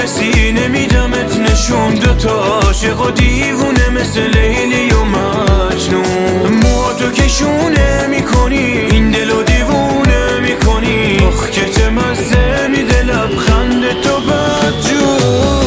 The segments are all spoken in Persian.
کسی نمیدمت نشون، دوتا عاشق و دیوونه مثل لیلی و مجنون. موهاتو کشونه میکنی، این دلو دیوونه میکنی، آخ که چه مزه میده لبخند تو بدجون.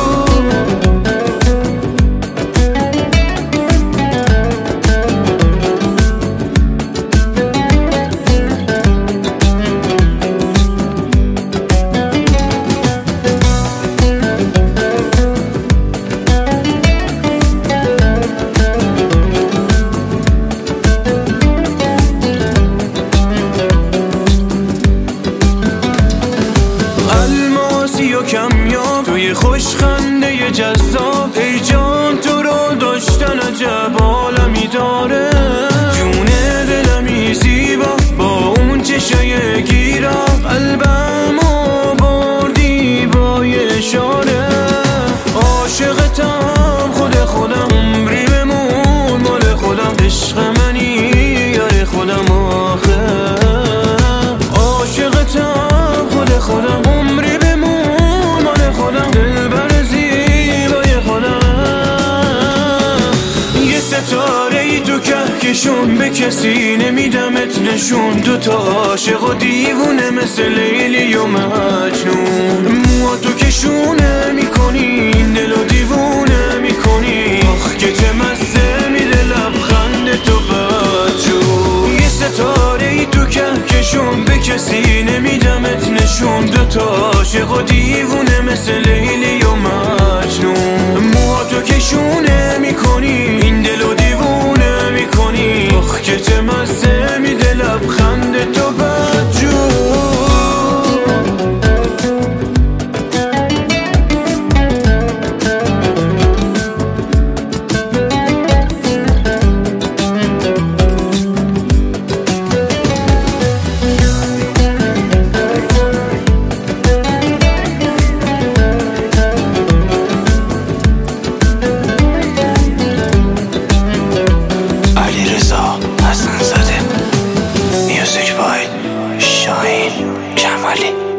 کمیاب توی خوشخنده جذاب، ای جان تو رو داشتن عجب عالمی داره. جون دلمی زیبا با اون چشای گیرا، قلبمو بردی با یه اشاره. عاشقتم خودم، عمری بمون مال خودم، عشق منی یار خودم آخه. عاشقتم خودم، عمری دلبر زیبای خودم. یه ستاره ای تو کهکشون، به کسی نمیدمت نشون، دوتا عاشق و دیوونه مثل لیلی و مجنون. موهاتو کشونه میکنی، این دلو دیوونه میکنی، آخ که چه مزه میده لبخند تو بدجون. یه ستاره ای تو کهکشون، به کسی نمیدمت نشون، دوتا عاشق و دیوونه مثل لیلی و مجنون. موهاتو کشونه میکنی، این دلو دیوونه میکنی، آخ که چه مزه میده لبخند تو بدجون. Music by Shaheen Jamali.